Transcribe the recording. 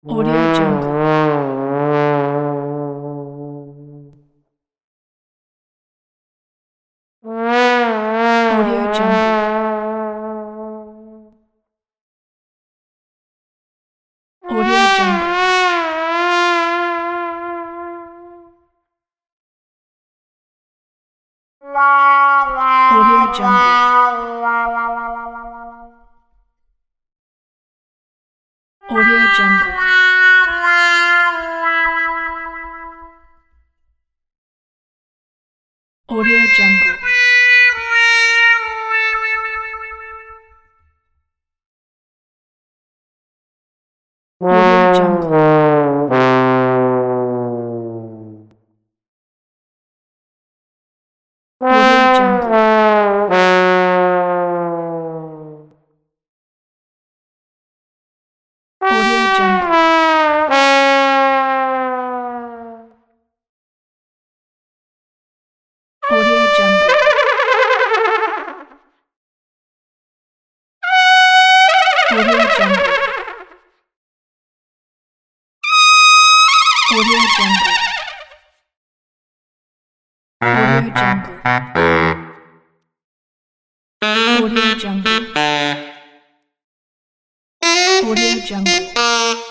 Audio Jungle. Audio Jungle. Audio Jungle. Audio Jungle. Audio Jungle. Audio Jungle. Audio Jungle. Audio Jungle. Audio Jungle. Audio Jungle. Audio Jungle. Audio Jungle. Audio Jungle. Audio Jungle. Audio Jungle.